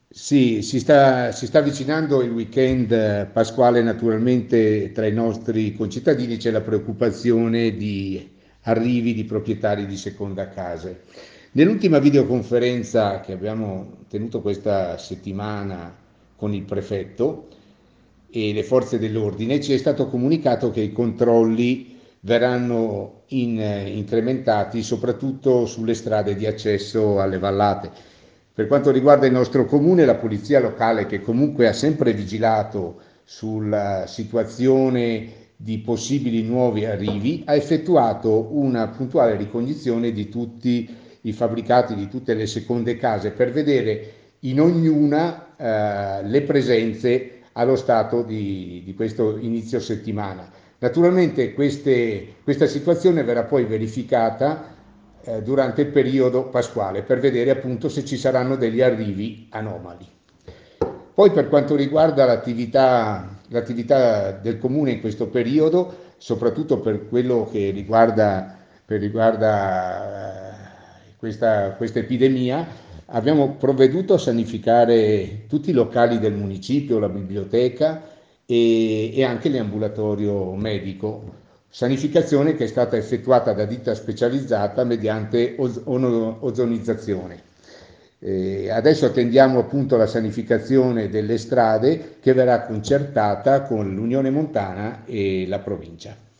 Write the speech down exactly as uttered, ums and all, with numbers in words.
Sì, si sta, si sta avvicinando il weekend eh, pasquale, naturalmente tra i nostri concittadini c'è la preoccupazione di arrivi di proprietari di seconda case. Nell'ultima videoconferenza che abbiamo tenuto questa settimana con il prefetto e le forze dell'ordine, ci è stato comunicato che i controlli verranno in- eh, incrementati soprattutto sulle strade di accesso alle vallate. Per quanto riguarda il nostro comune, la polizia locale, che comunque ha sempre vigilato sulla situazione di possibili nuovi arrivi, ha effettuato una puntuale ricognizione di tutti i fabbricati, di tutte le seconde case, per vedere in ognuna eh, le presenze allo stato di, di questo inizio settimana. Naturalmente queste- questa situazione verrà poi verificata eh, durante il periodo pasquale per vedere appunto se ci saranno degli arrivi anomali. Poi per quanto riguarda l'attività, l'attività del comune in questo periodo, soprattutto per quello che riguarda, per riguarda eh, questa, questa epidemia, abbiamo provveduto a sanificare tutti i locali del municipio, la biblioteca e, e anche l'ambulatorio medico. Sanificazione che è stata effettuata da ditta specializzata mediante oz- ono- ozonizzazione. Eh, adesso attendiamo appunto la sanificazione delle strade che verrà concertata con l'Unione Montana e la provincia.